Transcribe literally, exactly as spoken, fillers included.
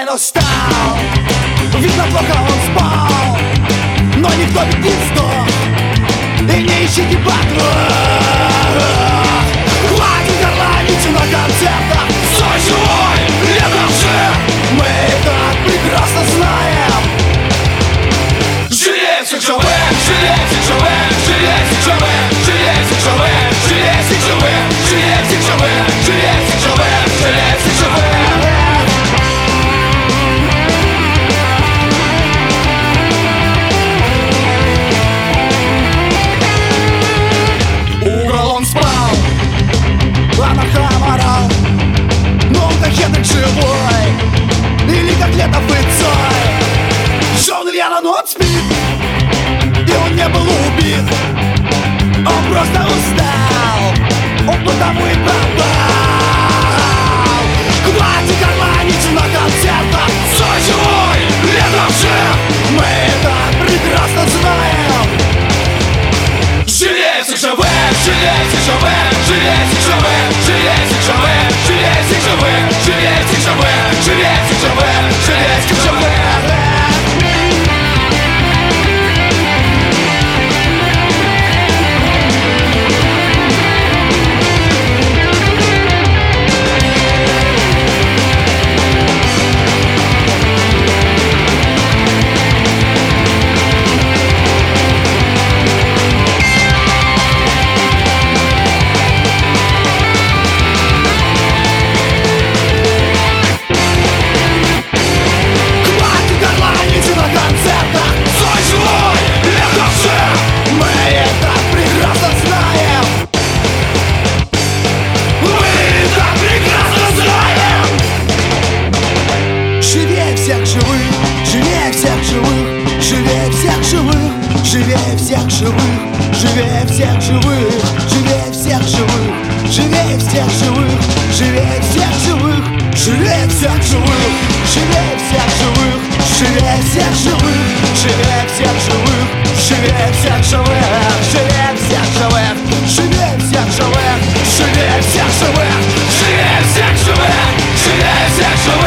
рано встал, видно, плохо он спал, но никто ведь не сдох, и не ищите подвох. Хватит горланить на концертах, стой живой, летом же мы так прекрасно знаем. Жалей всех живых, жалей всех живых, жалей всех живых, жалей всех живых, жалей всех живых, жалей всех живых, жалей всех живых, жалей всех живых. Угол он спал, а на храм орал, но он-то Хендрик живой, или как Летов и Цой. Джон Леннон, он спит, и он не был убит, он просто устал, он потому и пропал. Хватит горланить на концертах, стой живой, летом же мы так прекрасно знаем. Жалей всех живых, жалей всех живых, жалей всех живых, жалей всех живых, жалей всех живых, жалей всех живых, жалей всех живых, жалей всех живых. Живее всех живых, живее всех живых, живее всех живых, живее всех живых, живее всех живых, живее всех живых, живее всех живых, живее всех живых, живее всех живых, живее всех живых, живее всех живых, живее всех живых, живее всех живых, живее всех живых, живее всех живых.